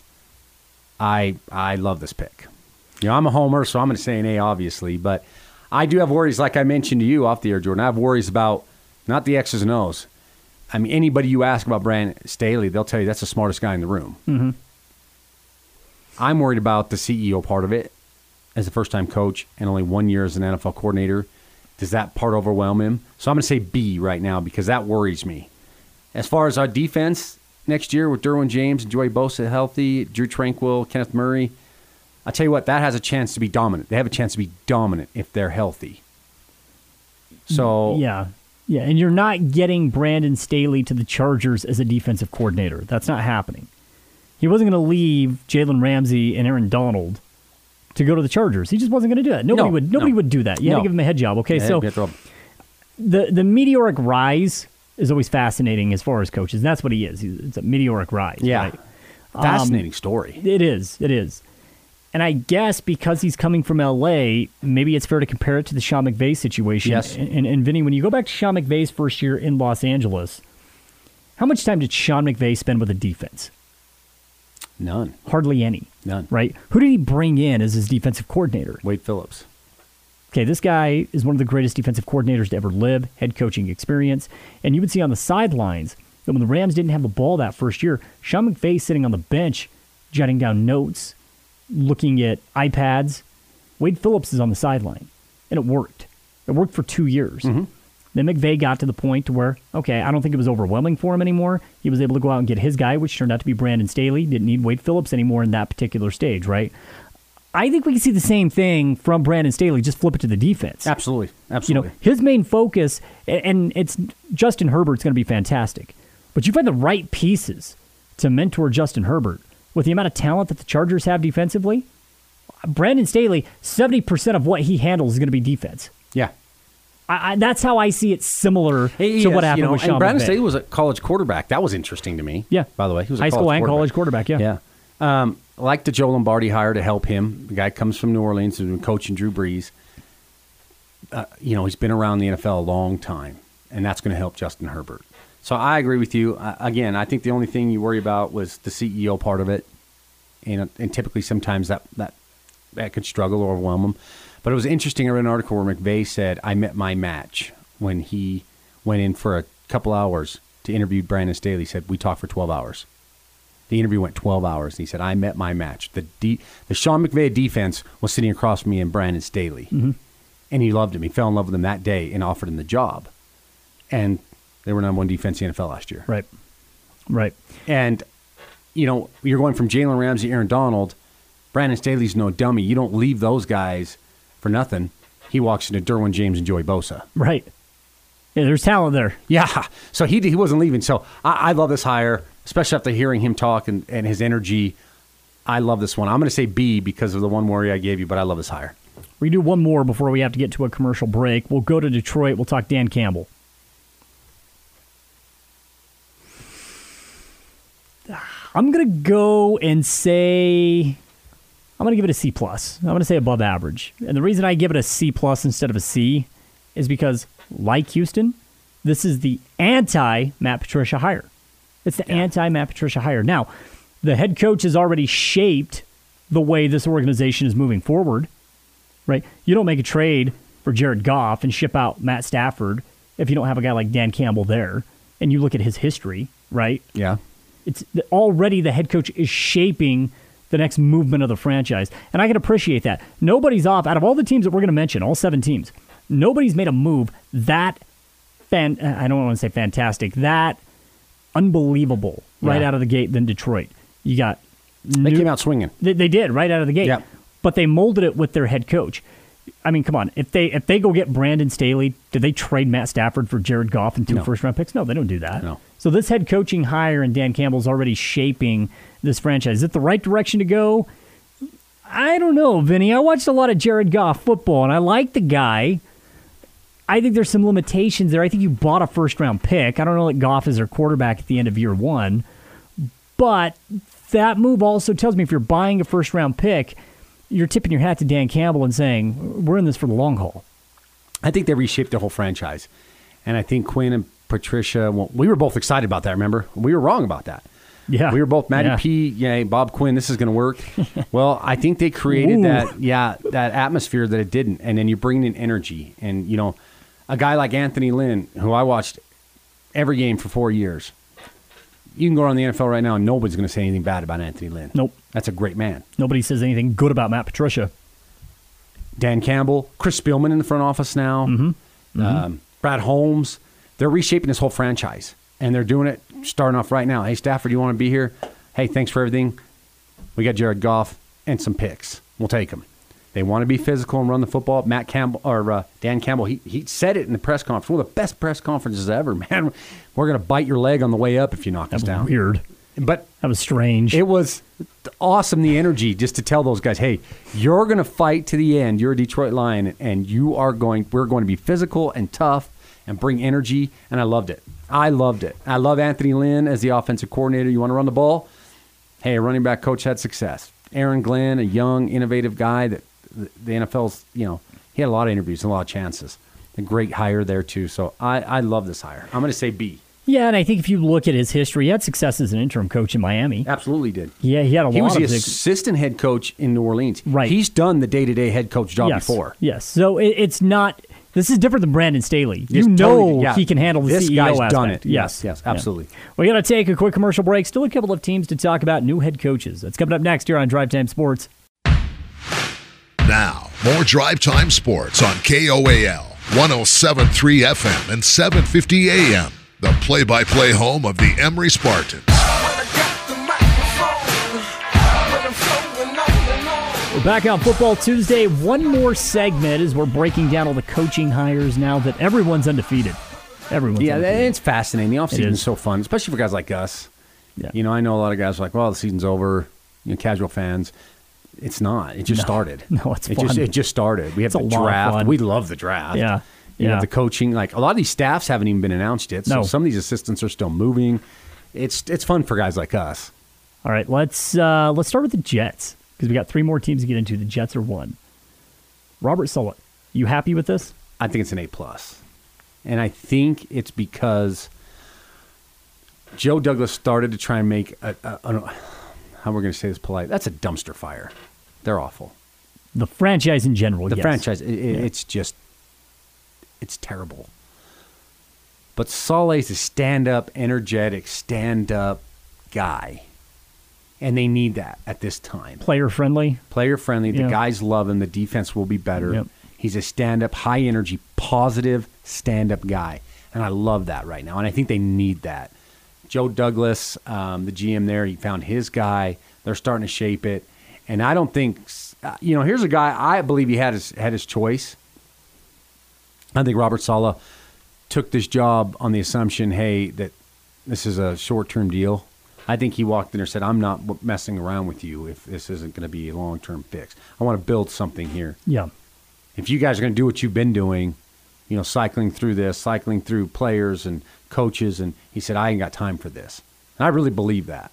I I love this pick. You know, I'm a homer, so I'm going to say an A, obviously. But I do have worries, like I mentioned to you off the air, Jordan. I have worries about not the X's and O's. I mean, anybody you ask about Brandon Staley, they'll tell you that's the smartest guy in the room. Mm-hmm. I'm worried about the C E O part of it. As a first-time coach and only one year as an N F L coordinator, does that part overwhelm him? So I'm going to say B right now because that worries me. As far as our defense next year with Derwin James and Joey Bosa healthy, Drew Tranquill, Kenneth Murray, I'll tell you what, that has a chance to be dominant. They have a chance to be dominant if they're healthy. So yeah, yeah, and you're not getting Brandon Staley to the Chargers as a defensive coordinator. That's not happening. He wasn't going to leave Jalen Ramsey and Aaron Donald to go to the Chargers. He just wasn't going to do that. Nobody No, would. Nobody no. would do that. You had No. to give him a head job. Okay, Yeah, so you have to- the the meteoric rise is always fascinating as far as coaches. And that's what he is. He's, it's a meteoric rise. yeah, right? fascinating story. It is. It is. And I guess because he's coming from L A, maybe it's fair to compare it to the Sean McVay situation. Yes. And, and, and Vinny, when you go back to Sean McVay's first year in Los Angeles, how much time did Sean McVay spend with a defense? None. Hardly any. None. Right? Who did he bring in as his defensive coordinator? Wade Phillips. Okay, this guy is one of the greatest defensive coordinators to ever live, head coaching experience. And you would see on the sidelines that when the Rams didn't have the ball that first year, Sean McVay sitting on the bench, jotting down notes, looking at iPads. Wade Phillips is on the sideline, and it worked. It worked for two years. Mm-hmm. Then McVay got to the point to where, okay, I don't think it was overwhelming for him anymore. He was able to go out and get his guy, which turned out to be Brandon Staley. Didn't need Wade Phillips anymore in that particular stage, right? I think we can see the same thing from Brandon Staley, just flip it to the defense. Absolutely. You Absolutely. know, his main focus, and it's Justin Herbert's going to be fantastic, but you find the right pieces to mentor Justin Herbert with the amount of talent that the Chargers have defensively. Brandon Staley, seventy percent of what he handles is going to be defense. yeah. I, I, that's how I see it, similar He to is, what happened you know, with Sean and Brandon McVay. Staley was a college quarterback. That was interesting to me. Yeah. By the way, he was a high school college and quarterback. college quarterback. Yeah, Yeah. Um, I like the Joe Lombardi hire to help him. The guy comes from New Orleans and been coaching Drew Brees. Uh, you know, he's been around the N F L a long time, and that's going to help Justin Herbert. So I agree with you. Uh, again, I think the only thing you worry about was the C E O part of it, and, and typically sometimes that, that, that could struggle or overwhelm him. But it was interesting. I read an article where McVay said, I met my match when he went in for a couple hours to interview Brandon Staley. He said, we talked for twelve hours. The interview went twelve hours, and he said, I met my match. The de- the Sean McVay defense was sitting across from me and Brandon Staley. Mm-hmm. And he loved him. He fell in love with him that day and offered him the job. And they were number one defense in the N F L last year. right, right. And, you know, you're going from Jalen Ramsey, Aaron Donald. Brandon Staley's no dummy. You don't leave those guys for nothing. He walks into Derwin James and Joey Bosa. Right. Yeah, there's talent there. Yeah. So he he wasn't leaving. So I, I love this hire, especially after hearing him talk and, and his energy. I love this one. I'm going to say B because of the one worry I gave you, but I love this hire. We do one more before we have to get to a commercial break. We'll go to Detroit. We'll talk Dan Campbell. I'm going to go and say I'm going to give it a C plus. I'm going to say above average. And the reason I give it a C plus instead of a C is because, like Houston, this is the anti-Matt Patricia hire. It's the anti-Matt Patricia hire. Now, the head coach has already shaped the way this organization is moving forward, right? You don't make a trade for Jared Goff and ship out Matt Stafford if you don't have a guy like Dan Campbell there. And you look at his history, right? Yeah. It's already the head coach is shaping the next movement of the franchise. And I can appreciate that. Nobody's off. Out of all the teams that we're going to mention, all seven teams, nobody's made a move that, fan, I don't want to say fantastic, that unbelievable right Yeah. out of the gate than Detroit. You got... They new- came out swinging. They, they did, right out of the gate. Yep. But they molded it with their head coach. I mean, come on. If they if they go get Brandon Staley, did they trade Matt Stafford for Jared Goff and two No. first-round picks? No, they don't do that. No. So this head coaching hire and Dan Campbell's already shaping this franchise. Is it the right direction to go? I don't know, Vinny. I watched a lot of Jared Goff football, and I like the guy. I think there's some limitations there. I think you bought a first-round pick. I don't know that Goff is their quarterback at the end of year one. But that move also tells me if you're buying a first-round pick, you're tipping your hat to Dan Campbell and saying, we're in this for the long haul. I think they reshaped their whole franchise. And I think Quinn and Patricia, well, we were both excited about that, remember? We were wrong about that. Yeah. We were both Matty Yeah. P, yeah, Bob Quinn, this is going to work. Well, I think they created Ooh. that, yeah, that atmosphere that it didn't. And then you bring in energy. And, you know, a guy like Anthony Lynn, who I watched every game for four years. You can go around the N F L right now and nobody's going to say anything bad about Anthony Lynn. Nope. That's a great man. Nobody says anything good about Matt Patricia. Dan Campbell, Chris Spielman in the front office now, mm-hmm. Mm-hmm. Um, Brad Holmes. They're reshaping this whole franchise, and they're doing it starting off right now. Hey, Stafford, you want to be here? Hey, thanks for everything. We got Jared Goff and some picks. We'll take them. They want to be physical and run the football. Matt Campbell or uh, Dan Campbell, he he said it in the press conference. One of the best press conferences ever, man. We're going to bite your leg on the way up if you knock That us was down. weird. But That was strange. it was awesome, the energy, just to tell those guys, hey, you're going to fight to the end. You're a Detroit Lion, and you are going. We're going to be physical and tough and bring energy. And I loved it. I loved it. I love Anthony Lynn as the offensive coordinator. You want to run the ball? Hey, a running back coach had success. Aaron Glenn, a young, innovative guy that the N F L's, you know, he had a lot of interviews and a lot of chances. A great hire there, too. So I, I love this hire. I'm going to say B. Yeah, and I think if you look at his history, he had success as an interim coach in Miami. Absolutely did. Yeah, he had a He lot was of the big- assistant head coach in New Orleans. Right. He's done the day-to-day head coach job yes, before. Yes, so it, it's not. This is different than Brandon Staley. You It's know totally- yeah. he can handle the This C E O guy's aspect. done it. Yes, Yes, yes, Yeah. absolutely. We got to take a quick commercial break. Still a couple of teams to talk about. New head coaches. That's coming up next here on Drive Time Sports. Now, more Drive Time Sports on K O A L, one oh seven point three F M and seven fifty A M, the play-by-play home of the Emory Spartans. We're back on Football Tuesday. One more segment as we're breaking down all the coaching hires now that everyone's undefeated. Everyone's Yeah, undefeated. it's fascinating. The It offseason is. is so fun, especially for guys like us. Yeah. You know, I know a lot of guys are like, well, the season's over, you know, casual fans. It's not. It just No. started. No, it's it fun. Just, it just started. We have It's a the lot of draft. fun. We love the draft. Yeah. You Yeah. have the coaching. Like, a lot of these staffs haven't even been announced yet, so No. some of these assistants are still moving. It's it's fun for guys like us. All right, let's uh, let's start with the Jets because we got three more teams to get into. The Jets are one. Robert Saleh, you happy with this? I think it's an A plus, and I think it's because Joe Douglas started to try and make a, a, a how we're going to say this polite. That's a dumpster fire. They're awful. The franchise in general, The yes. franchise, it, it- it's just, it's terrible. But Saleh's a stand-up, energetic, stand-up guy, and they need that at this time. Player friendly. Player friendly. The Yeah. guys love him. The defense will be better. Yep. He's a stand-up, high-energy, positive stand-up guy, and I love that right now. And I think they need that. Joe Douglas, um, the G M there, he found his guy. They're starting to shape it, and I don't think uh, you know. Here's a guy I believe he had his had his choice. I think Robert Saleh took this job on the assumption, hey, that this is a short-term deal. I think he walked in there and said, I'm not messing around with you if this isn't going to be a long-term fix. I want to build something here. Yeah. If you guys are going to do what you've been doing, you know, cycling through this, cycling through players and coaches, and he said, I ain't got time for this. And I really believe that.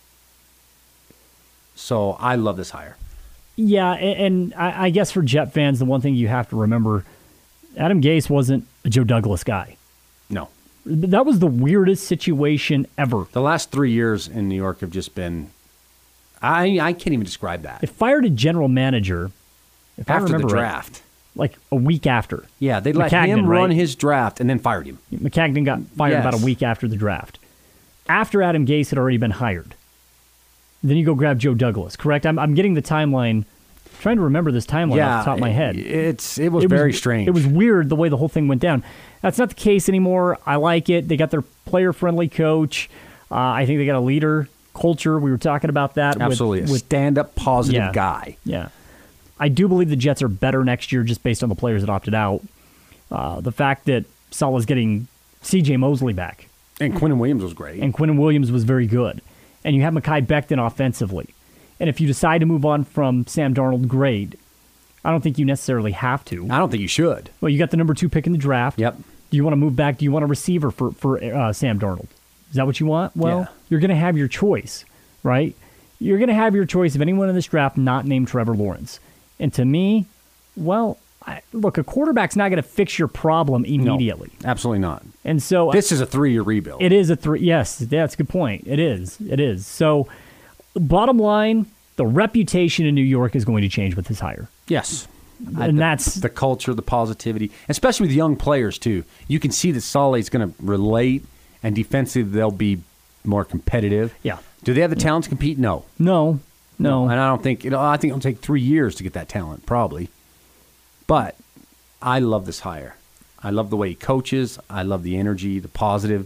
So I love this hire. Yeah, a- and I I guess for Jet fans, the one thing you have to remember, Adam Gase wasn't a Joe Douglas guy. No. That was the weirdest situation ever. The last three years in New York have just been, I I can't even describe that. They fired a general manager, if I After the remember right, draft. like a week after. Yeah, they let McCagnon, him run right? his draft and then fired him. McCagnon got fired Yes. about a week after the draft. After Adam Gase had already been hired. Then you go grab Joe Douglas, correct? I'm, I'm getting the timeline, trying to remember this timeline yeah, off the top of my head. It's It was very strange. It was weird the way the whole thing went down. That's not the case anymore. I like it. They got their player-friendly coach. Uh, I think they got a leader, culture. We were talking about that. with- Absolutely. a with stand-up, positive Yeah. guy. Yeah. I do believe the Jets are better next year just based on the players that opted out. Uh, the fact that Saleh's getting C J Mosley back And Quentin Williams was great. and Quentin Williams was very good. And you have Mekhi Becton offensively. And if you decide to move on from Sam Darnold, great. I don't think you necessarily have to. I don't think you should. Well, you got the number two pick in the draft. Yep. Do you want to move back? Do you want a receiver for, for uh, Sam Darnold? Is that what you want? Well, Yeah. you're going to have your choice, right? You're going to have your choice of anyone in this draft not named Trevor Lawrence. And to me, well, I, look, a quarterback's not going to fix your problem immediately. No, absolutely not. And so This is a three-year rebuild. it is a three. Yes, that's a good point. It is. It is. So, bottom line, the reputation in New York is going to change with his hire. Yes. And the, that's- the culture, the positivity, especially with young players, too. You can see that Saleh's going to relate and defensive they'll be more competitive. Yeah. Do they have the talent to compete? No. No, no. And I don't think, you know, I think it'll take three years to get that talent, probably. But I love this hire. I love the way he coaches. I love the energy, the positive.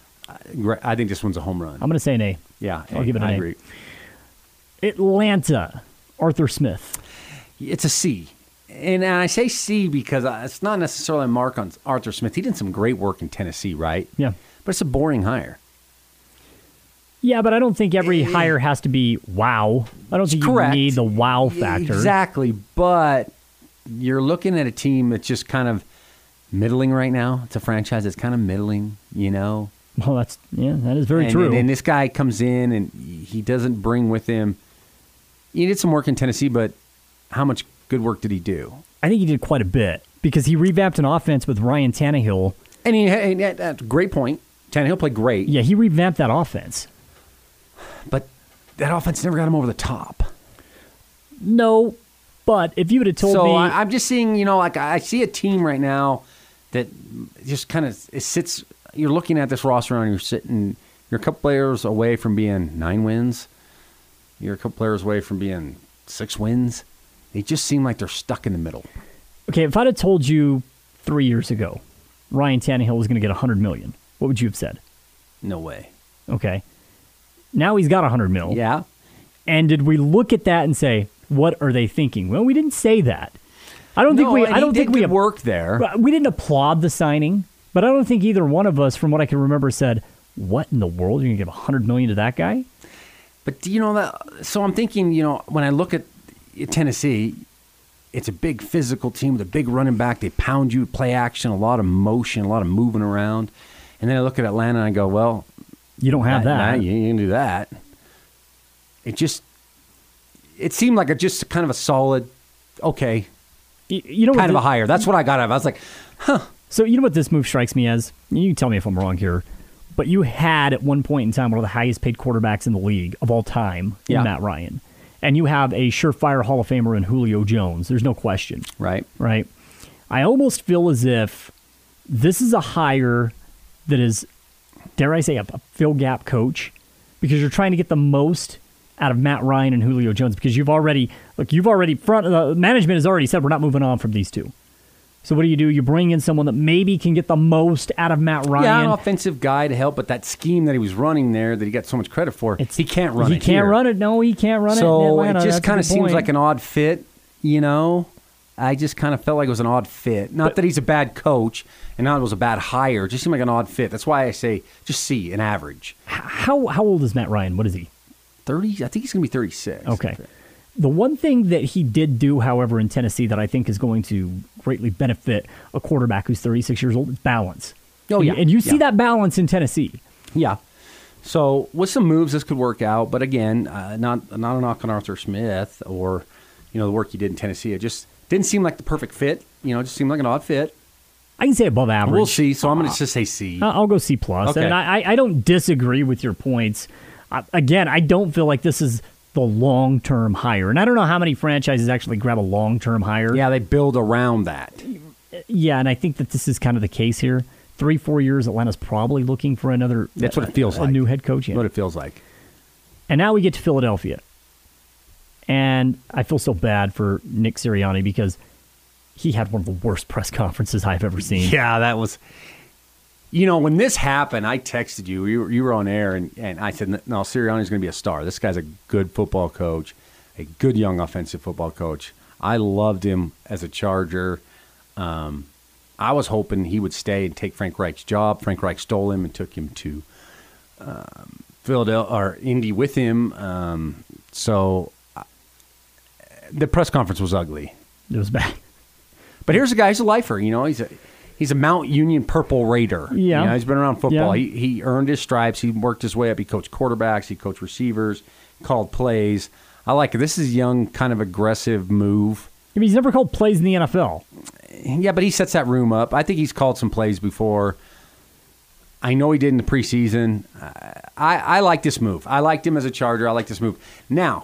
I think this one's a home run. I'm going to say an A. Yeah, I'll give it an I A. agree. Atlanta, Arthur Smith. It's a C. And I say C because it's not necessarily a mark on Arthur Smith. He did some great work in Tennessee, right? Yeah. But it's a boring hire. Yeah, but I don't think every hire has to be wow. I don't think Correct. you need the wow factor. Exactly. But you're looking at a team that's just kind of middling right now. It's a franchise that's kind of middling, you know? Well, that's, yeah, that is very and, true. And, and this guy comes in and he doesn't bring with him. He did some work in Tennessee, but how much good work did he do? I think he did quite a bit because he revamped an offense with Ryan Tannehill. And he had, and that's a great point. Tannehill played great. Yeah, he revamped that offense. But that offense never got him over the top. No, but if you would have told so me... So I'm just seeing, you know, like I see a team right now that just kind of it sits... You're looking at this roster and you're sitting... You're a couple players away from being nine wins. You're a couple players away from being six wins. They just seem like they're stuck in the middle. Okay, if I'd have told you three years ago Ryan Tannehill was going to get one hundred million dollars, what would you have said? No way. Okay. Now he's got one hundred mil. Yeah. And did we look at that and say, what are they thinking? Well, we didn't say that. I don't think no, we and I don't he think did we good work there. We didn't applaud the signing, but I don't think either one of us, from what I can remember, said, what in the world? You're going to give one hundred million dollars to that guy? But do you know that? So I'm thinking, you know, when I look at Tennessee, it's a big physical team with a big running back. They pound you, play action, a lot of motion, a lot of moving around. And then I look at Atlanta and I go, well, you don't have that. that. Nah, you can do that. It just, it seemed like a just kind of a solid, okay, you, you know, kind of the, a hire. That's what I got out of it. I was like, huh. So you know what this move strikes me as? You can tell me if I'm wrong here. But you had at one point in time one of the highest paid quarterbacks in the league of all time in yeah. Matt Ryan. And you have a surefire Hall of Famer in Julio Jones. There's no question. Right. Right. I almost feel as if this is a hire that is, dare I say, a, a fill gap coach, because you're trying to get the most out of Matt Ryan and Julio Jones, because you've already, look, you've already, front uh, management has already said we're not moving on from these two. So what do you do? You bring in someone that maybe can get the most out of Matt Ryan. Yeah, an offensive guy to help, but that scheme that he was running there that he got so much credit for, It's, he can't run he it He can't here. run it. No, he can't run so it in Atlanta. it just That's a kind of good seems point. like an odd fit, you know? I just kind of felt like it was an odd fit. Not But- that he's a bad coach, and not that it was a bad hire. It just seemed like an odd fit. That's why I say just C, an average. How, how old is Matt Ryan? What is he? thirty? I think he's going to be thirty-six. Okay. The one thing that he did do, however, in Tennessee that I think is going to greatly benefit a quarterback who's thirty-six years old is balance. Oh, yeah. And you see Yeah. that balance in Tennessee. Yeah. So with some moves, this could work out. But again, uh, not not a knock on Arthur Smith or, you know, the work he did in Tennessee. It just didn't seem like the perfect fit. You know, it just seemed like an odd fit. I can say above average. We'll see. So I'm going to just say C. Uh, I'll go C plus. Okay. And I, I don't disagree with your points. Uh, again, I don't feel like this is the long-term hire. And I don't know how many franchises actually grab a long-term hire. Yeah, they build around that. Yeah, and I think that this is kind of the case here. Three, four years, Atlanta's probably looking for another. That's what it feels a, like. A new head coach. Yeah. What it feels like. And now we get to Philadelphia. And I feel so bad for Nick Sirianni because he had one of the worst press conferences I've ever seen. Yeah, that was... You know, when this happened, I texted you. You were, you were on air, and, and I said, no, Sirianni's going to be a star. This guy's a good football coach, a good young offensive football coach. I loved him as a Charger. Um, I was hoping he would stay and take Frank Reich's job. Frank Reich stole him and took him to um, Philadelphia or Indy with him. Um, so uh, the press conference was ugly. It was bad. But here's a guy who's a lifer. You know, he's a he's a Mount Union Purple Raider. Yeah, you know, he's been around football. Yeah. He he earned his stripes. He worked his way up. He coached quarterbacks. He coached receivers. Called plays. I like it. This is a young, kind of aggressive move. I mean, he's never called plays in the N F L. Yeah, but he sets that room up. I think he's called some plays before. I know he did in the preseason. I, I like this move. I liked him as a Charger. I like this move. Now,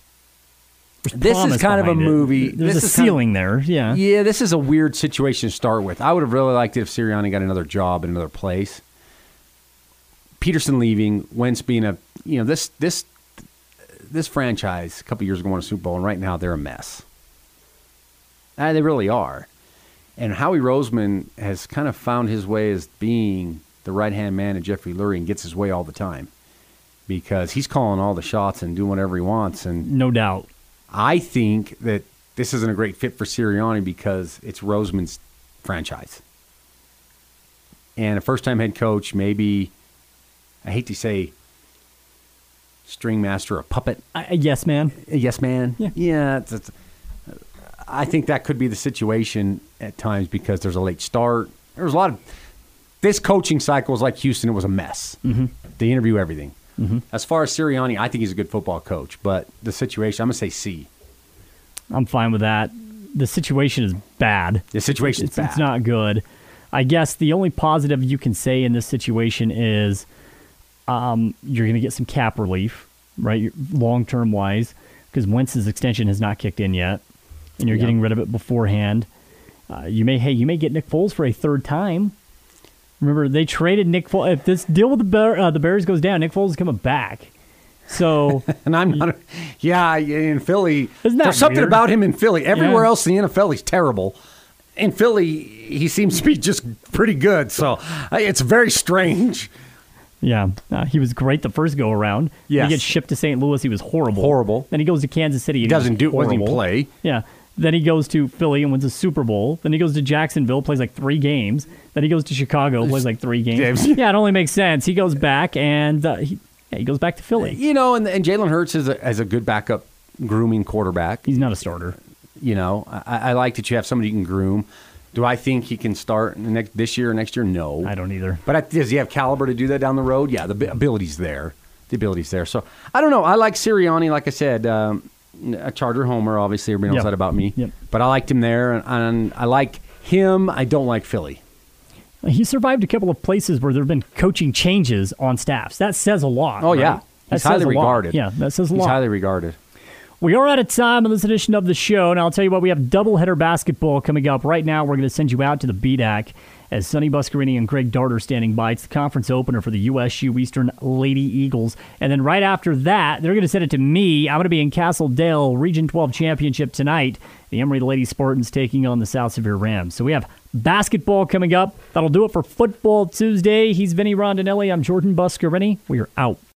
this is kind of a movie. It. There's this a is kind of- ceiling there. Yeah. Yeah, this is a weird situation to start with. I would have really liked it if Sirianni got another job in another place. Peterson leaving, Wentz being a, you know, this this this franchise a couple years ago won a Super Bowl, and right now they're a mess. Uh, they really are. And Howie Roseman has kind of found his way as being the right-hand man of Jeffrey Lurie and gets his way all the time because he's calling all the shots and doing whatever he wants. And No doubt. I think that this isn't a great fit for Sirianni because it's Roseman's franchise. And a first-time head coach, maybe, I hate to say string master or puppet. I, yes, man. A yes, man. Yeah. Yeah. It's, it's, I think that could be the situation at times because there's a late start. There's a lot of this coaching cycle is like Houston. It was a mess. Mm-hmm. They interview everything. Mm-hmm. As far as Sirianni, I think he's a good football coach, but the situation, I'm gonna say C. I'm fine with that. The situation is bad. The situation is it's, bad. It's not good. I guess the only positive you can say in this situation is um, you're going to get some cap relief, right, long-term wise, because Wentz's extension has not kicked in yet, and you're Yeah. getting rid of it beforehand. Uh, you may, hey, you may get Nick Foles for a third time. Remember, they traded Nick Foles. If this deal with the Bear, uh, the Bears goes down, Nick Foles is coming back. So, and I'm not. Yeah, in Philly, Isn't that there's something weird? about him in Philly. Everywhere Yeah. else in the N F L, he's terrible. In Philly, he seems to be just pretty good. So it's very strange. yeah, uh, he was great the first go around. Yes. He gets shipped to Saint Louis. He was horrible. Horrible. Then he goes to Kansas City. He and doesn't was do. Doesn't even horrible. play. Yeah. Then he goes to Philly and wins a Super Bowl. Then he goes to Jacksonville, plays like three games. Then he goes to Chicago, plays like three games. Yeah. Yeah, it only makes sense. He goes back and uh, he, yeah, he goes back to Philly. You know, and, and Jalen Hurts is a, as a good backup grooming quarterback. He's not a starter. You know, I, I like that you have somebody you can groom. Do I think he can start in the next, this year or next year? No. I don't either. But I, does he have caliber to do that down the road? Yeah, the bi- ability's there. The ability's there. So, I don't know. I like Sirianni, like I said, um, a Charger homer, obviously. Everybody knows Yep. that about me. Yep. But I liked him there, and, and I like him. I don't like Philly. He survived a couple of places where there have been coaching changes on staffs. That says a lot. Oh, right? yeah. That He's says highly a lot. regarded. Yeah, that says a He's lot. highly regarded. We are out of time on this edition of the show, and I'll tell you what, we have doubleheader basketball coming up. Right now, we're going to send you out to the B D A C as Sonny Buscarini and Greg Dart are standing by. It's the conference opener for the U S U Eastern Lady Eagles. And then right after that, they're going to send it to me. I'm going to be in Castle Dale, Region twelve Championship tonight. The Emory Lady Spartans taking on the South Severe Rams. So we have basketball coming up. That'll do it for Football Tuesday. He's Vinny Rondinelli. I'm Jordan Buscarini. We are out.